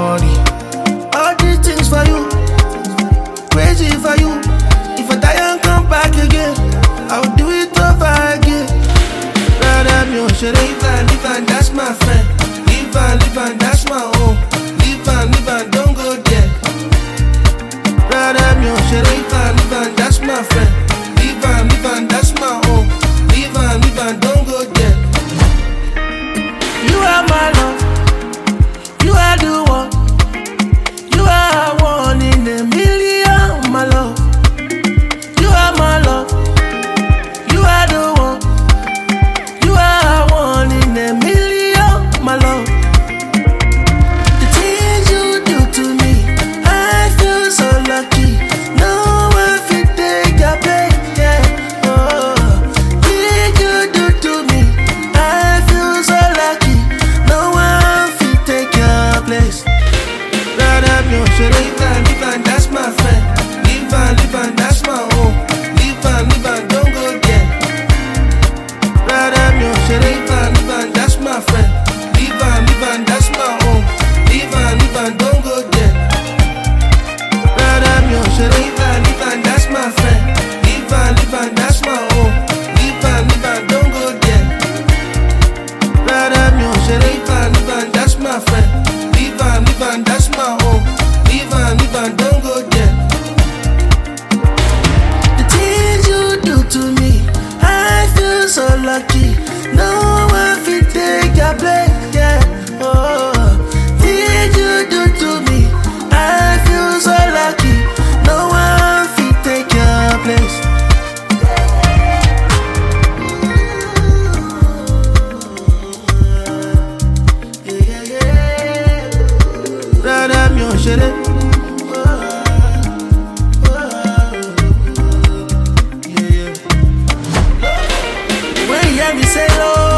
body. All these things for you, crazy for you. If I die and come back again, I'll do it over again. Rather me on shit, live and that's my friend. Live and that's my own. Live and don't go there. Rather me on shit, live and that's my friend. Live and that's my own. Live and don't go there. You are my love. You are the one. You are one in a million, my love. You are my love. You are the one. You are one in a million, my love. The things you do to me, I feel so lucky. No one fit take your place, yeah. Oh, things you do to me, I feel so lucky. No one fit take your place. Rather me on shit, live and that's my friend. Live and that's my own. Live and don't go there. Rather me on shit, live and that's my friend. Live and that's my own. Live and don't go there. Rather me on shit, live and that's my friend. Live and that's my own. Live and don't go there. Rather me on shit, live and that's my friend. Live and that's my own. Live and don't go there. The things you do to me, I feel so lucky. No one fit take your place, yeah. Oh, things you do to me, I feel so lucky. No one fit take your place. Rather me on shit. When you hear me say, Lord,